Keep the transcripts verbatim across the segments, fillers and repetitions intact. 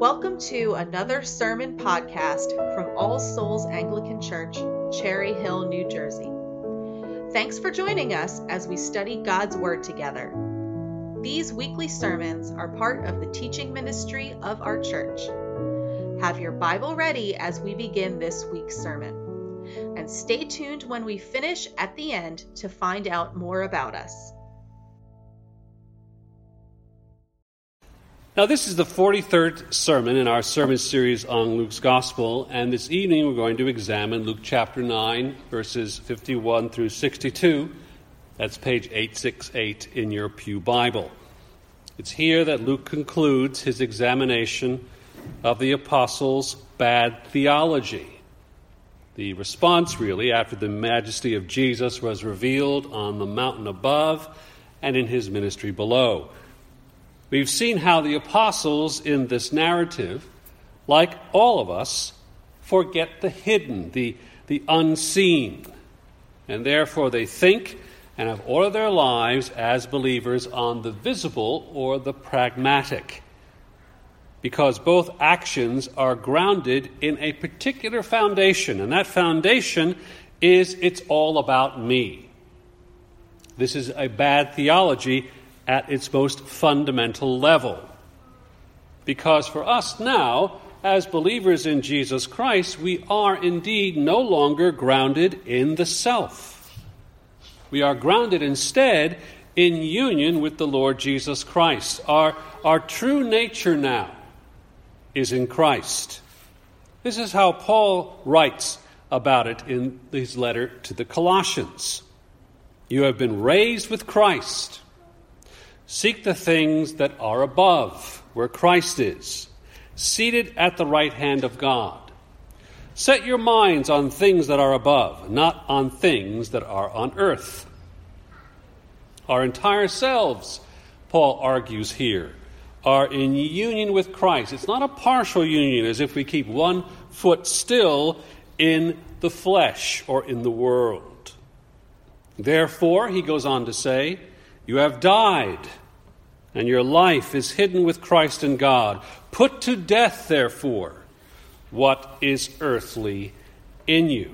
Welcome to another sermon podcast from All Souls Anglican Church, Cherry Hill, New Jersey. Thanks for joining us as we study God's Word together. These weekly sermons are part of the teaching ministry of our church. Have your Bible ready as we begin this week's sermon. And stay tuned when we finish at the end to find out more about us. Now, this is the forty-third sermon in our sermon series on Luke's Gospel, and this evening we're going to examine Luke chapter nine, verses fifty-one through sixty-two. That's page eight sixty-eight in your Pew Bible. It's here that Luke concludes his examination of the apostles' bad theology. The response, really, after the majesty of Jesus was revealed on the mountain above and in his ministry below. We've seen how the apostles in this narrative, like all of us, forget the hidden, the, the unseen, and therefore they think and have ordered their lives as believers on the visible or the pragmatic, because both actions are grounded in a particular foundation, and that foundation is it's all about me. This is a bad theology at its most fundamental level. Because for us now, as believers in Jesus Christ, we are indeed no longer grounded in the self. We are grounded instead in union with the Lord Jesus Christ. Our, our true nature now is in Christ. This is how Paul writes about it in his letter to the Colossians. You have been raised with Christ. Seek the things that are above, where Christ is, seated at the right hand of God. Set your minds on things that are above, not on things that are on earth. Our entire selves, Paul argues here, are in union with Christ. It's not a partial union, as if we keep one foot still in the flesh or in the world. Therefore, he goes on to say, you have died, and your life is hidden with Christ in God. Put to death, therefore, what is earthly in you.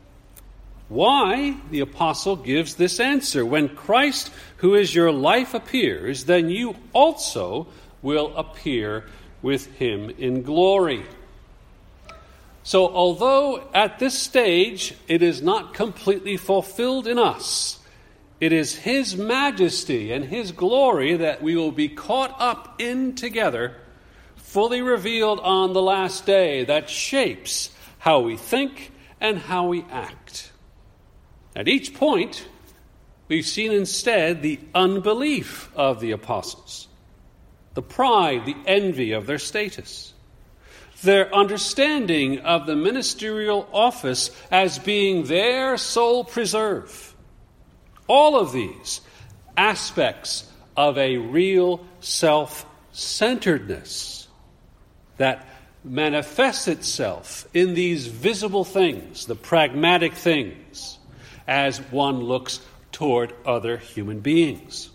Why? The apostle gives this answer. When Christ, who is your life, appears, then you also will appear with him in glory. So although at this stage it is not completely fulfilled in us, it is his majesty and his glory that we will be caught up in together, fully revealed on the last day, that shapes how we think and how we act. At each point, we've seen instead the unbelief of the apostles, the pride, the envy of their status, their understanding of the ministerial office as being their sole preserve. All of these aspects of a real self-centeredness that manifests itself in these visible things, the pragmatic things, as one looks toward other human beings.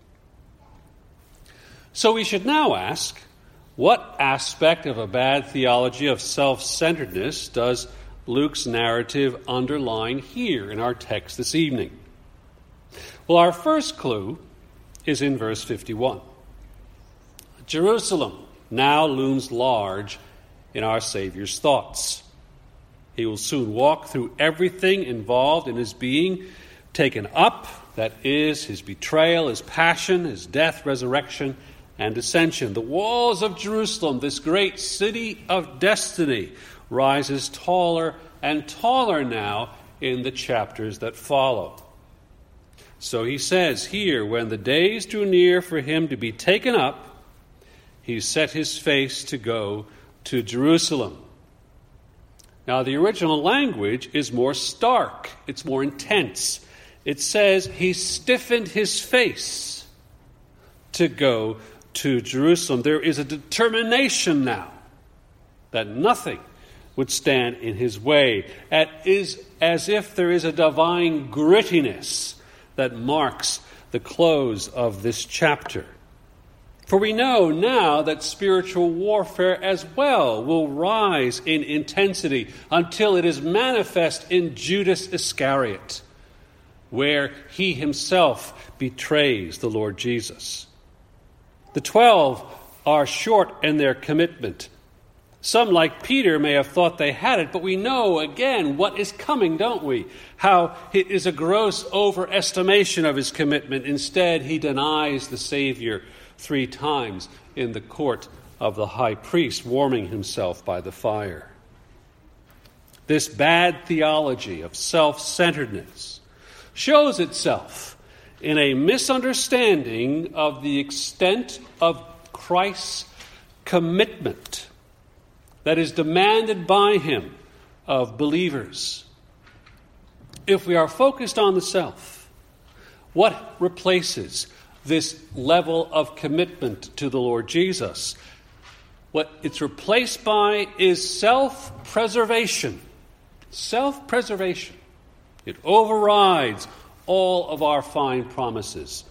So we should now ask, what aspect of a bad theology of self-centeredness does Luke's narrative underline here in our text this evening? Well, our first clue is in verse fifty-one. Jerusalem now looms large in our Savior's thoughts. He will soon walk through everything involved in his being taken up, that is, his betrayal, his passion, his death, resurrection, and ascension. The walls of Jerusalem, this great city of destiny, rises taller and taller now in the chapters that follow. So he says here, when the days drew near for him to be taken up, he set his face to go to Jerusalem. Now, the original language is more stark. It's more intense. It says he stiffened his face to go to Jerusalem. There is a determination now that nothing would stand in his way. It is as if there is a divine grittiness that marks the close of this chapter. For we know now that spiritual warfare as well will rise in intensity until it is manifest in Judas Iscariot, where he himself betrays the Lord Jesus. The twelve are short in their commitment. Some, like Peter, may have thought they had it, but we know, again, what is coming, don't we? How it is a gross overestimation of his commitment. Instead, he denies the Savior three times in the court of the high priest, warming himself by the fire. This bad theology of self-centeredness shows itself in a misunderstanding of the extent of Christ's commitment that is demanded by him of believers. If we are focused on the self, what replaces this level of commitment to the Lord Jesus? What it's replaced by is self-preservation. Self-preservation. It overrides all of our fine promises.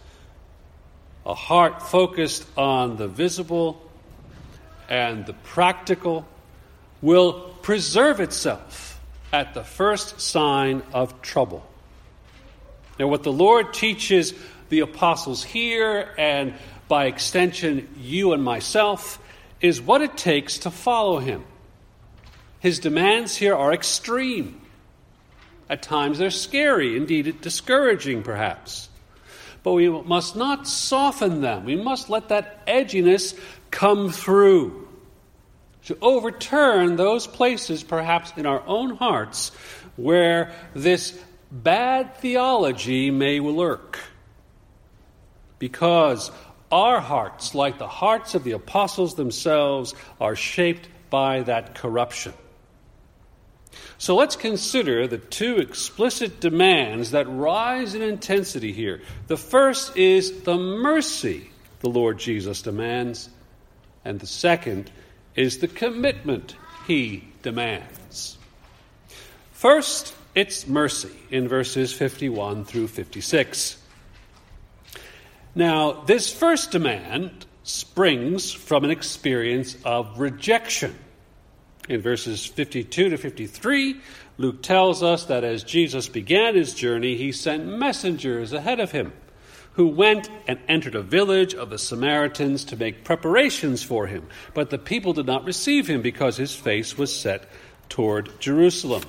A heart focused on the visible and the practical will preserve itself at the first sign of trouble. Now, what the Lord teaches the apostles here, and by extension you and myself, is what it takes to follow him. His demands here are extreme. At times they're scary, indeed discouraging perhaps. But we must not soften them. We must let that edginess come through to overturn those places perhaps in our own hearts where this bad theology may lurk. Because our hearts, like the hearts of the apostles themselves, are shaped by that corruption. So let's consider the two explicit demands that rise in intensity here. The first is the mercy the Lord Jesus demands, and the second is the commitment he demands. First, it's mercy in verses fifty-one through fifty-six. Now, this first demand springs from an experience of rejection. In verses fifty-two to fifty-three, Luke tells us that as Jesus began his journey, he sent messengers ahead of him, who went and entered a village of the Samaritans to make preparations for him. But the people did not receive him because his face was set toward Jerusalem.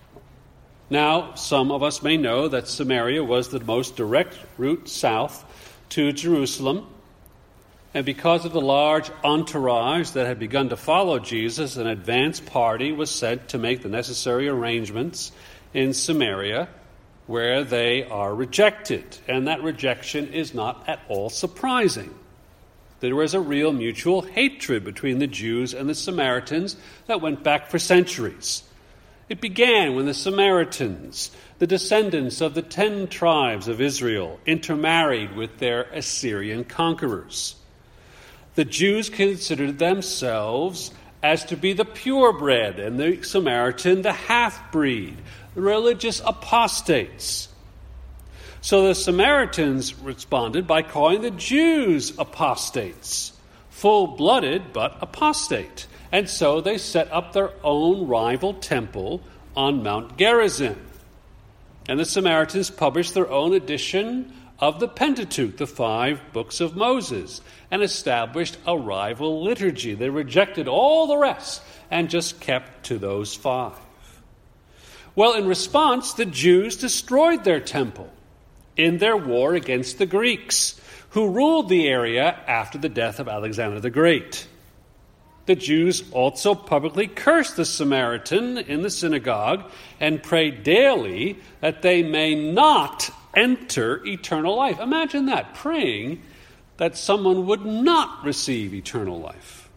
Now, some of us may know that Samaria was the most direct route south to Jerusalem. And because of the large entourage that had begun to follow Jesus, an advance party was sent to make the necessary arrangements in Samaria, where they are rejected. And that rejection is not at all surprising. There was a real mutual hatred between the Jews and the Samaritans that went back for centuries. It began when the Samaritans, the descendants of the ten tribes of Israel, intermarried with their Assyrian conquerors. The Jews considered themselves as to be the purebred, and the Samaritan the half-breed, the religious apostates. So the Samaritans responded by calling the Jews apostates, full-blooded but apostate. And so they set up their own rival temple on Mount Gerizim. And the Samaritans published their own edition of the Pentateuch, the five books of Moses, and established a rival liturgy. They rejected all the rest and just kept to those five. Well, in response, the Jews destroyed their temple in their war against the Greeks, who ruled the area after the death of Alexander the Great. The Jews also publicly cursed the Samaritan in the synagogue and prayed daily that they may not enter eternal life. Imagine that, praying that someone would not receive eternal life.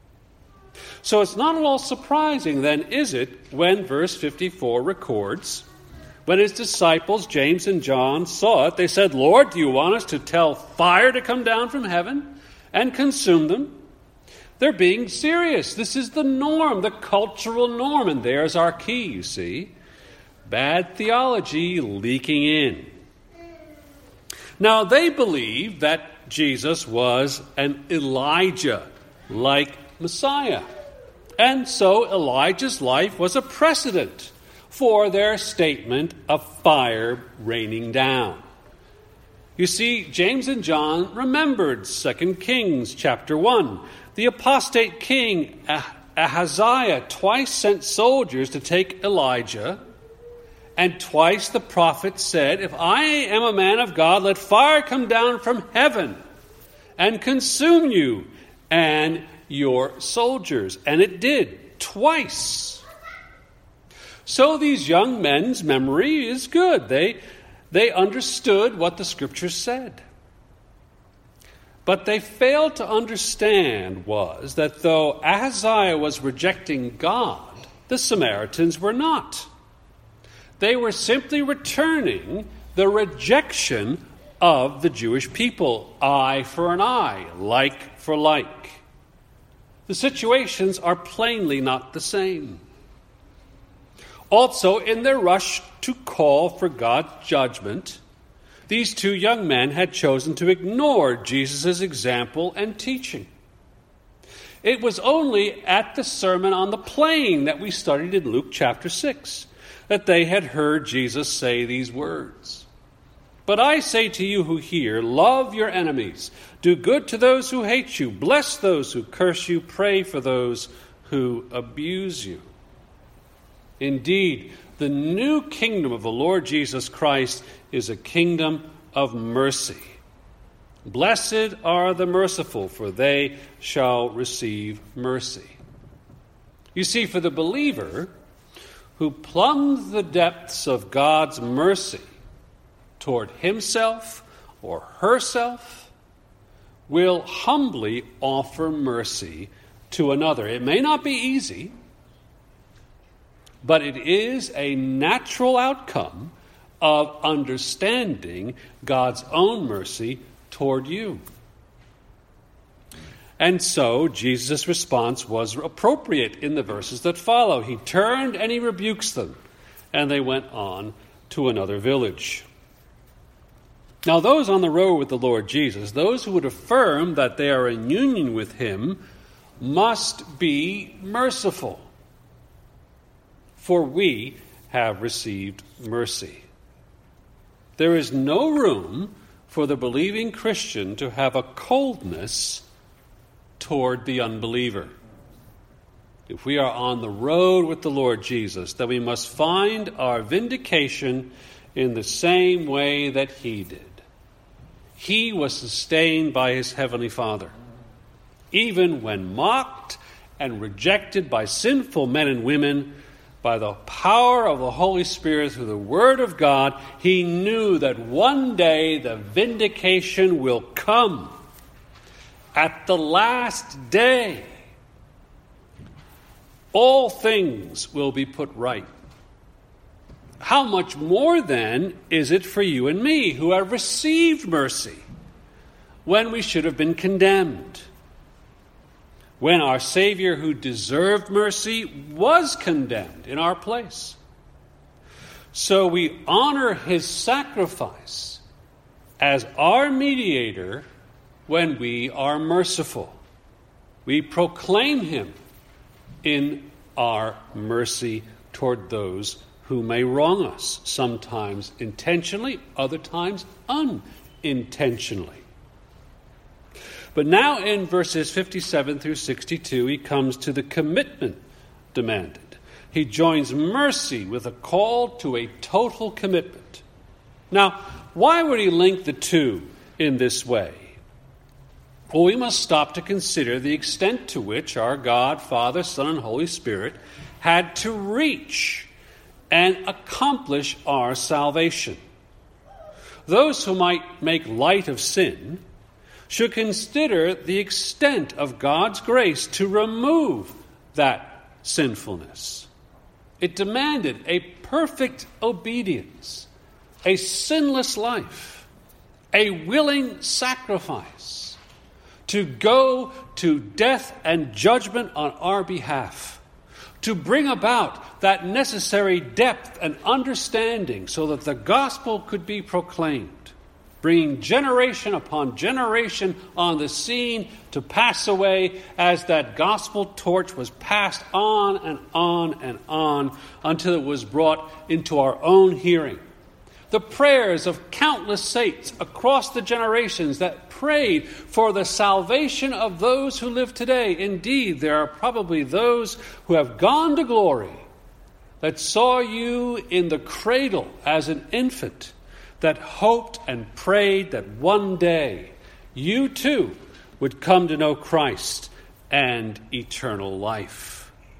So it's not at all surprising then, is it, when verse fifty-four records, when his disciples, James and John, saw it, they said, "Lord, do you want us to tell fire to come down from heaven and consume them?" They're being serious. This is the norm, the cultural norm, and there's our key, you see. Bad theology leaking in. Now, they believe that Jesus was an Elijah-like Messiah. And so Elijah's life was a precedent for their statement of fire raining down. You see, James and John remembered Second Kings chapter one. The apostate king Ahaziah twice sent soldiers to take Elijah, and twice the prophet said, "If I am a man of God, let fire come down from heaven and consume you and your soldiers." And it did, twice. So these young men's memory is good. They, they understood what the Scripture said. But they failed to understand was that though Ahaziah was rejecting God, the Samaritans were not. They were simply returning the rejection of the Jewish people, eye for an eye, like for like. The situations are plainly not the same. Also, in their rush to call for God's judgment, these two young men had chosen to ignore Jesus' example and teaching. It was only at the Sermon on the Plain that we studied in Luke chapter six that they had heard Jesus say these words. "But I say to you who hear, love your enemies, do good to those who hate you, bless those who curse you, pray for those who abuse you." Indeed, the new kingdom of the Lord Jesus Christ is a kingdom of mercy. Blessed are the merciful, for they shall receive mercy. You see, for the believer who plumbs the depths of God's mercy toward himself or herself, will humbly offer mercy to another. It may not be easy, but it is a natural outcome of understanding God's own mercy toward you. And so Jesus' response was appropriate in the verses that follow. He turned and he rebukes them, and they went on to another village. Now those on the road with the Lord Jesus, those who would affirm that they are in union with him, must be merciful. For we have received mercy. There is no room for the believing Christian to have a coldness toward the unbeliever. If we are on the road with the Lord Jesus, then we must find our vindication in the same way that he did. He was sustained by his heavenly Father. Even when mocked and rejected by sinful men and women, by the power of the Holy Spirit through the Word of God, he knew that one day the vindication will come. At the last day, all things will be put right. How much more then is it for you and me who have received mercy when we should have been condemned? When our Savior, who deserved mercy, was condemned in our place. So we honor his sacrifice as our mediator when we are merciful. We proclaim him in our mercy toward those who may wrong us, sometimes intentionally, other times unintentionally. But now in verses fifty-seven through sixty-two, he comes to the commitment demanded. He joins mercy with a call to a total commitment. Now, why would he link the two in this way? Well, we must stop to consider the extent to which our God, Father, Son, and Holy Spirit had to reach and accomplish our salvation. Those who might make light of sin should consider the extent of God's grace to remove that sinfulness. It demanded a perfect obedience, a sinless life, a willing sacrifice to go to death and judgment on our behalf, to bring about that necessary depth and understanding so that the gospel could be proclaimed. bringing generation upon generation on the scene to pass away as that gospel torch was passed on and on and on until it was brought into our own hearing. The prayers of countless saints across the generations that prayed for the salvation of those who live today. Indeed, there are probably those who have gone to glory that saw you in the cradle as an infant, that hoped and prayed that one day you too would come to know Christ and eternal life.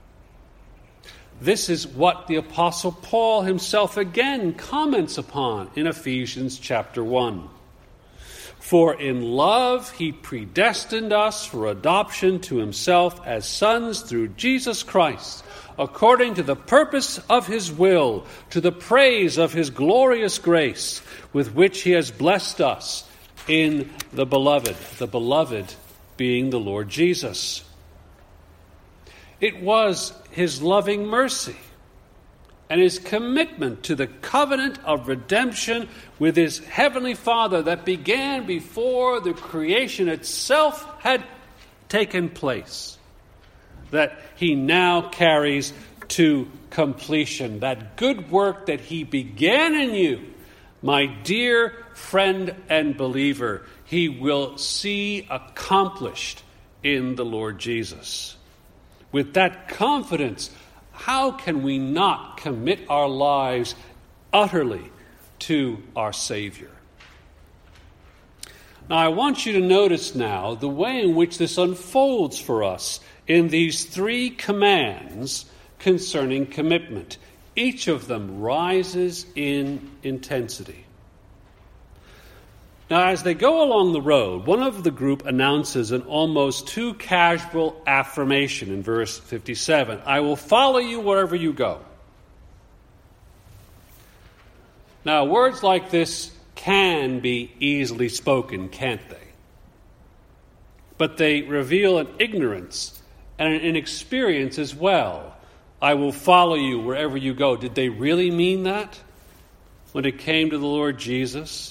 This is what the Apostle Paul himself again comments upon in Ephesians chapter one. For in love he predestined us for adoption to himself as sons through Jesus Christ, according to the purpose of his will, to the praise of his glorious grace, with which he has blessed us in the beloved, the beloved being the Lord Jesus. It was his loving mercy and his commitment to the covenant of redemption with his heavenly Father that began before the creation itself had taken place, that he now carries to completion. That good work that he began in you, my dear friend and believer, he will see accomplished in the Lord Jesus. With that confidence, how can we not commit our lives utterly to our Savior? Now, I want you to notice now the way in which this unfolds for us in these three commands concerning commitment. Each of them rises in intensity. Now, as they go along the road, one of the group announces an almost too casual affirmation in verse fifty-seven. I will follow you wherever you go. Now, words like this can be easily spoken, can't they? But they reveal an ignorance and an inexperience as well. I will follow you wherever you go. Did they really mean that when it came to the Lord Jesus?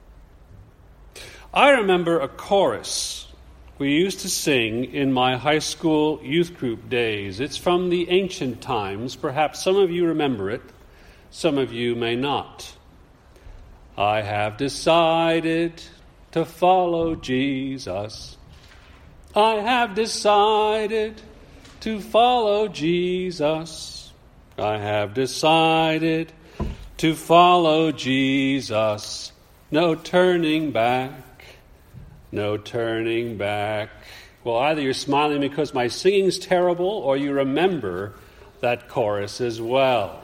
I remember a chorus we used to sing in my high school youth group days. It's from the ancient times. Perhaps some of you remember it. Some of you may not. I have decided to follow Jesus. I have decided to follow Jesus. I have decided to follow Jesus. No turning back. No turning back. Well, either you're smiling because my singing's terrible, or you remember that chorus as well.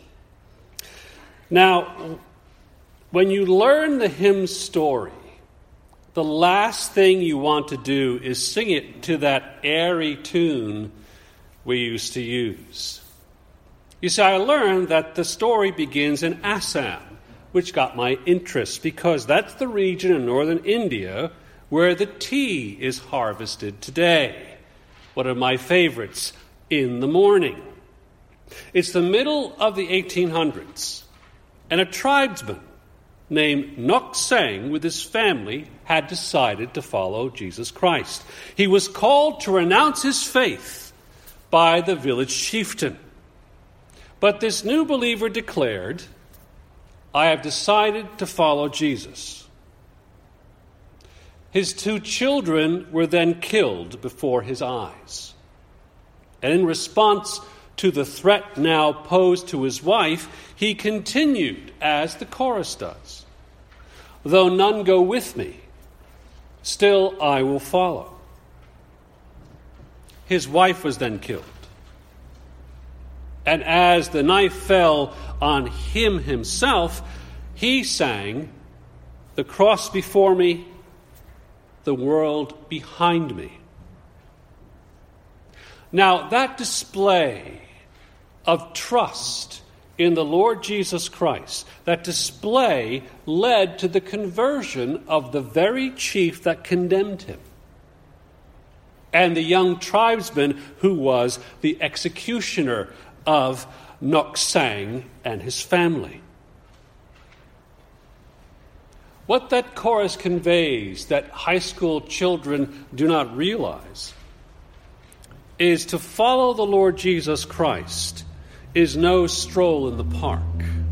Now, when you learn the hymn story, the last thing you want to do is sing it to that airy tune we used to use. You see, I learned that the story begins in Assam, which got my interest because that's the region in northern India where the tea is harvested today. One of my favorites, in the morning. It's the middle of the eighteen hundreds, and a tribesman named Nok Sang with his family had decided to follow Jesus Christ. He was called to renounce his faith by the village chieftain. But this new believer declared, I have decided to follow Jesus. His two children were then killed before his eyes. And in response to the threat now posed to his wife, he continued as the chorus does. Though none go with me, still I will follow. His wife was then killed. And as the knife fell on him himself, he sang, the cross before me, the world behind me. Now, that display of trust in the Lord Jesus Christ, that display led to the conversion of the very chief that condemned him and the young tribesman who was the executioner of Nok Sang and his family. What that chorus conveys that high school children do not realize is to follow the Lord Jesus Christ is no stroll in the park.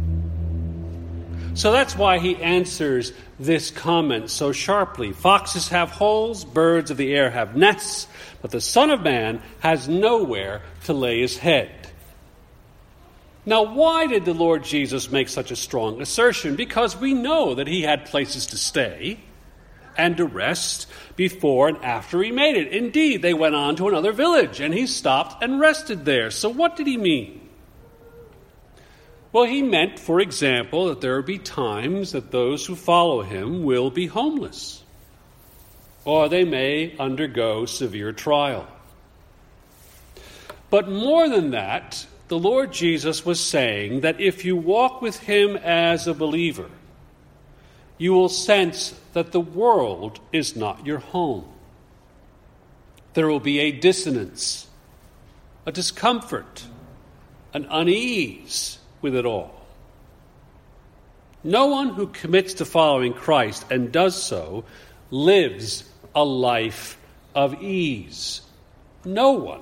So that's why he answers this comment so sharply. Foxes have holes, birds of the air have nests, but the Son of Man has nowhere to lay his head. Now, why did the Lord Jesus make such a strong assertion? Because we know that he had places to stay and to rest before and after he made it. Indeed, they went on to another village, and he stopped and rested there. So what did he mean? Well, he meant, for example, that there will be times that those who follow him will be homeless, or they may undergo severe trial. But more than that, the Lord Jesus was saying that if you walk with him as a believer, you will sense that the world is not your home. There will be a dissonance, a discomfort, an unease with it all. No one who commits to following Christ and does so lives a life of ease. No one.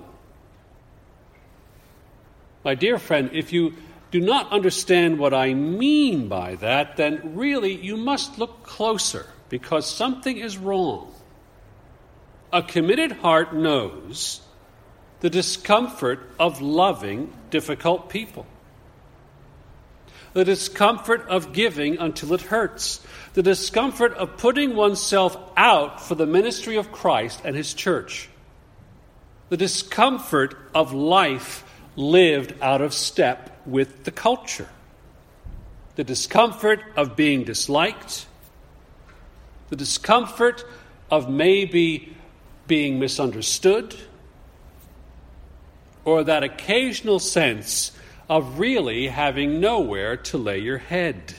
My dear friend, if you do not understand what I mean by that, then really you must look closer, because something is wrong. A committed heart knows the discomfort of loving difficult people, the discomfort of giving until it hurts, the discomfort of putting oneself out for the ministry of Christ and his church, the discomfort of life lived out of step with the culture, the discomfort of being disliked, the discomfort of maybe being misunderstood, or that occasional sense of really having nowhere to lay your head.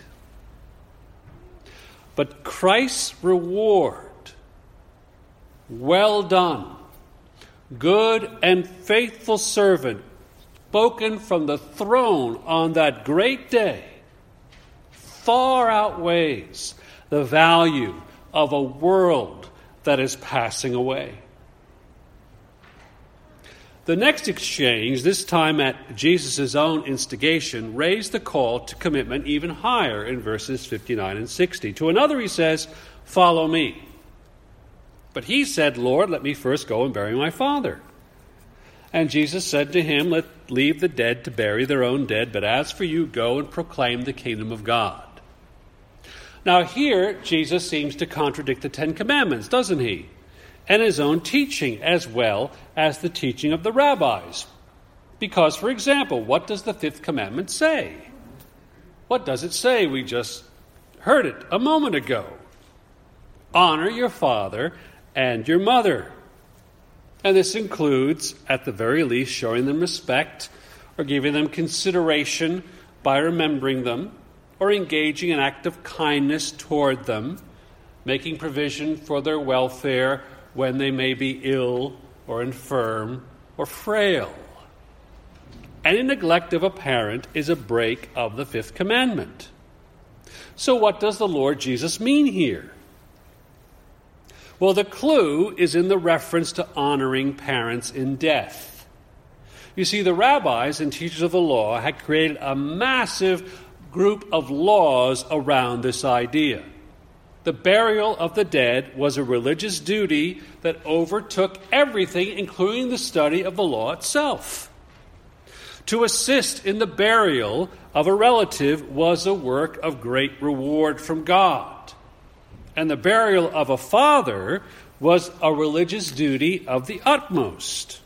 But Christ's reward, well done, good and faithful servant, spoken from the throne on that great day, far outweighs the value of a world that is passing away. The next exchange, this time at Jesus' own instigation, raised the call to commitment even higher in verses fifty-nine and sixty. To another he says, "Follow me." But he said, "Lord, let me first go and bury my father." And Jesus said to him, "Let leave the dead to bury their own dead, but as for you, go and proclaim the kingdom of God." Now here, Jesus seems to contradict the Ten Commandments, doesn't he? And his own teaching, as well as the teaching of the rabbis. Because, for example, what does the fifth commandment say? What does it say? We just heard it a moment ago. Honor your father and your mother. And this includes, at the very least, showing them respect or giving them consideration by remembering them or engaging in an act of kindness toward them, making provision for their welfare when they may be ill or infirm or frail. Any neglect of a parent is a break of the fifth commandment. So what does the Lord Jesus mean here? Well, the clue is in the reference to honoring parents in death. You see, the rabbis and teachers of the law had created a massive group of laws around this idea. The burial of the dead was a religious duty that overtook everything, including the study of the law itself. To assist in the burial of a relative was a work of great reward from God. And the burial of a father was a religious duty of the utmost.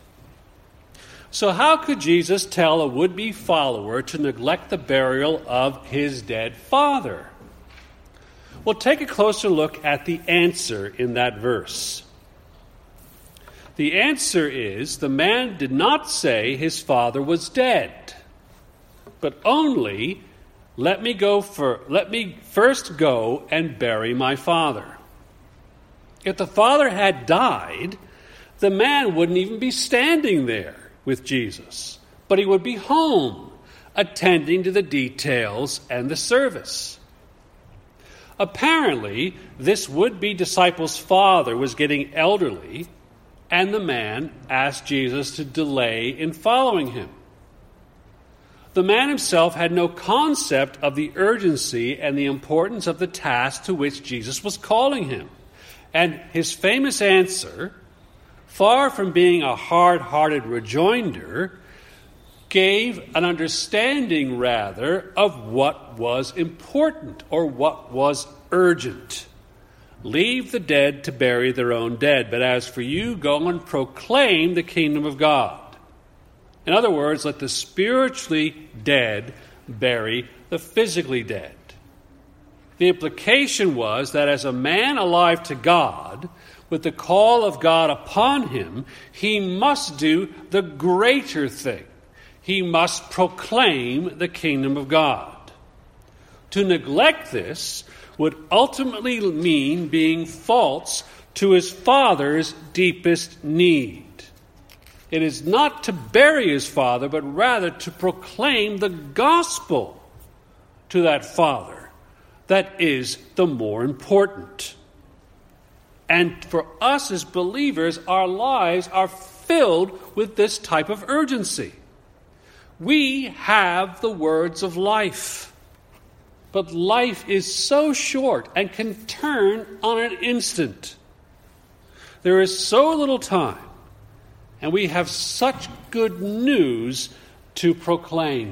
So how could Jesus tell a would-be follower to neglect the burial of his dead father? Well, take a closer look at the answer in that verse. The answer is, the man did not say his father was dead, but only, let me go for, let me first go and bury my father. If the father had died, the man wouldn't even be standing there with Jesus, but he would be home, attending to the details and the service. Apparently, this would-be disciple's father was getting elderly, and the man asked Jesus to delay in following him. The man himself had no concept of the urgency and the importance of the task to which Jesus was calling him. And his famous answer, far from being a hard-hearted rejoinder, gave an understanding, rather, of what was important or what was urgent. Leave the dead to bury their own dead, but as for you, go and proclaim the kingdom of God. In other words, let the spiritually dead bury the physically dead. The implication was that as a man alive to God, with the call of God upon him, he must do the greater thing. He must proclaim the kingdom of God. To neglect this would ultimately mean being false to his Father's deepest need. It is not to bury his Father, but rather to proclaim the gospel to that Father that is the more important. And for us as believers, our lives are filled with this type of urgency. We have the words of life, but life is so short and can turn on an instant. There is so little time, and we have such good news to proclaim.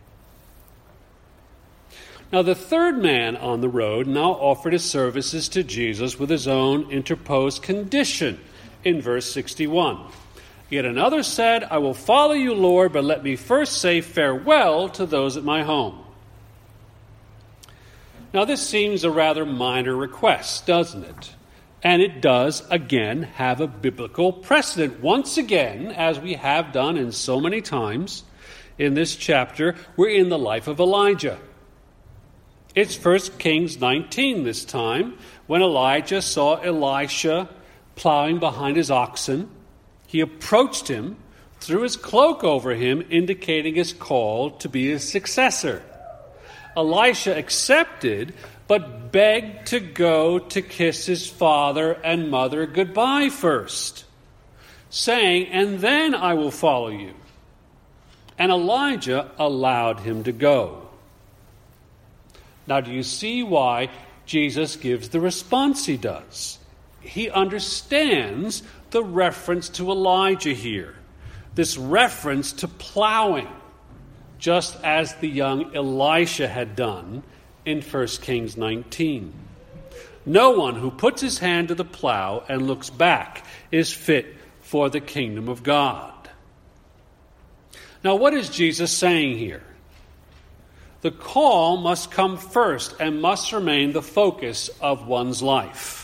Now, the third man on the road now offered his services to Jesus with his own interposed condition in verse sixty-one. Yet another said, I will follow you, Lord, but let me first say farewell to those at my home. Now, this seems a rather minor request, doesn't it? And it does, again, have a biblical precedent. Once again, as we have done in so many times in this chapter, we're in the life of Elijah. It's First Kings nineteen this time, when Elijah saw Elisha plowing behind his oxen. He approached him, threw his cloak over him, indicating his call to be his successor. Elisha accepted, but begged to go to kiss his father and mother goodbye first, saying, and then I will follow you. And Elijah allowed him to go. Now, do you see why Jesus gives the response he does? He understands the reference to Elijah here, this reference to plowing, just as the young Elisha had done in First Kings nineteen. No one who puts his hand to the plow and looks back is fit for the kingdom of God. Now, what is Jesus saying here? The call must come first and must remain the focus of one's life.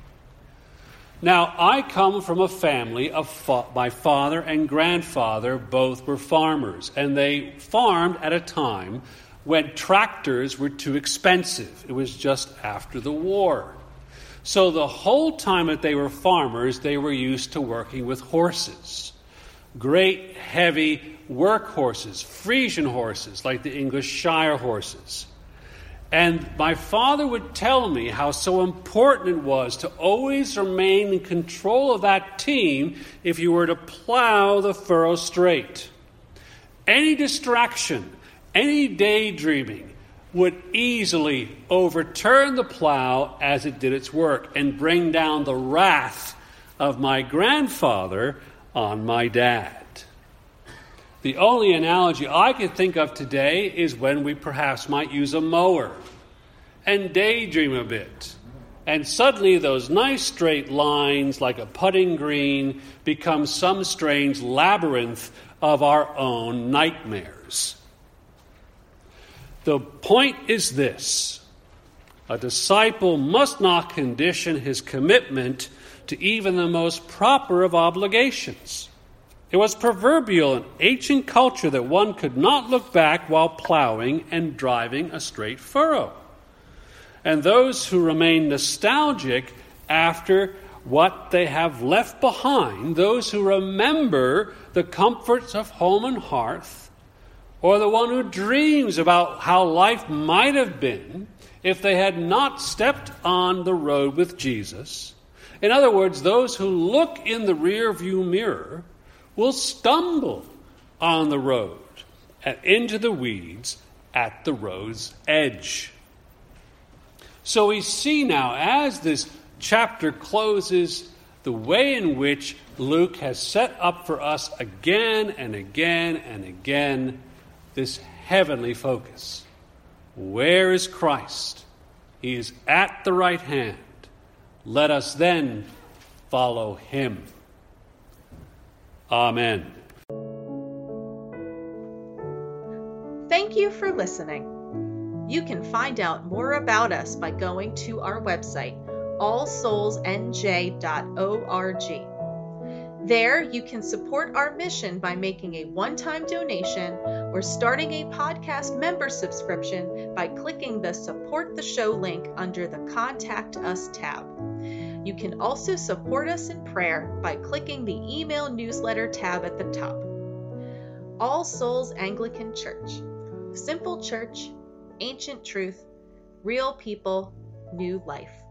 Now, I come from a family of fa- my father and grandfather both were farmers, and they farmed at a time when tractors were too expensive. It was just after the war. So the whole time that they were farmers, they were used to working with horses. Great, heavy work horses, Frisian horses, like the English Shire horses. And my father would tell me how so important it was to always remain in control of that team if you were to plow the furrow straight. Any distraction, any daydreaming would easily overturn the plow as it did its work and bring down the wrath of my grandfather on my dad. The only analogy I can think of today is when we perhaps might use a mower and daydream a bit. And suddenly those nice straight lines like a putting green become some strange labyrinth of our own nightmares. The point is this: a disciple must not condition his commitment to even the most proper of obligations. It was proverbial in ancient culture that one could not look back while plowing and driving a straight furrow. And those who remain nostalgic after what they have left behind, those who remember the comforts of home and hearth, or the one who dreams about how life might have been if they had not stepped on the road with Jesus. In other words, those who look in the rear view mirror will stumble on the road and into the weeds at the road's edge. So we see now, as this chapter closes, the way in which Luke has set up for us again and again and again this heavenly focus. Where is Christ? He is at the right hand. Let us then follow him. Amen. Thank you for listening. You can find out more about us by going to our website, all souls n j dot org. There, you can support our mission by making a one-time donation or starting a podcast member subscription by clicking the Support the Show link under the Contact Us tab. You can also support us in prayer by clicking the Email Newsletter tab at the top. All Souls Anglican Church. Simple church, ancient truth, real people, new life.